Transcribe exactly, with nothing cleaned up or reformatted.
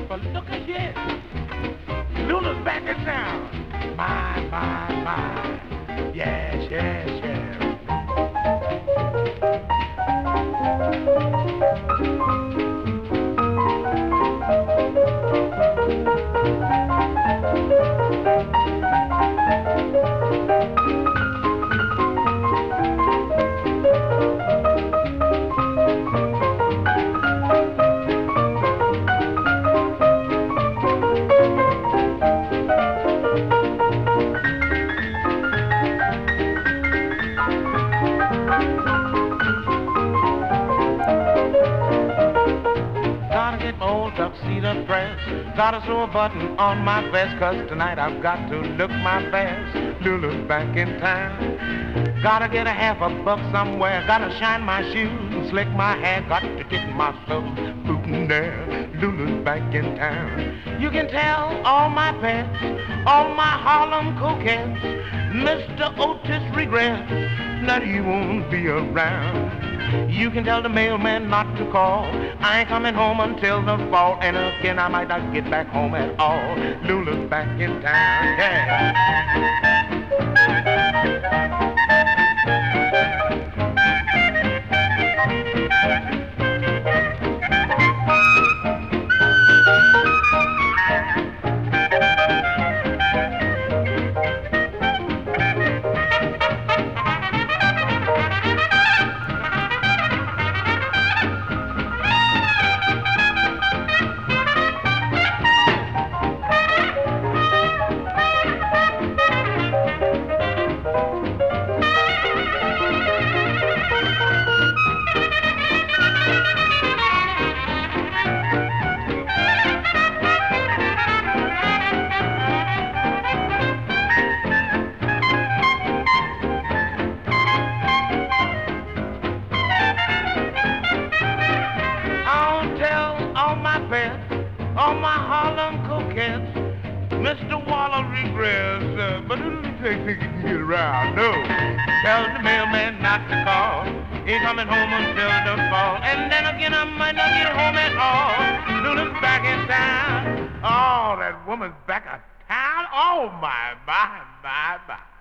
But look at here. Lula's back in town. My, my, my. Yes, yes, yes. Tuxedo dress, gotta sew a button on my vest, 'cause tonight I've got to look my best. Lula's back in town. Gotta get a half a buck somewhere, gotta shine my shoes and slick my hair, got to get myself bootin' there. Lula's back in town. You can tell all my pets, all my Harlem coquettes, Mister Otis regrets that he won't be around. You can tell the mailman not to call. I ain't coming home until the fall, and again I might not get back home at all. Lula's back in town, yeah. Mister Waller regrets, uh, but it don't take think he can get around. No, tell the mailman not to call. Ain't coming home until the fall, and then again I might not get home at all. Lula's back in town. Oh, that woman's back in town. Oh my, my, my, my.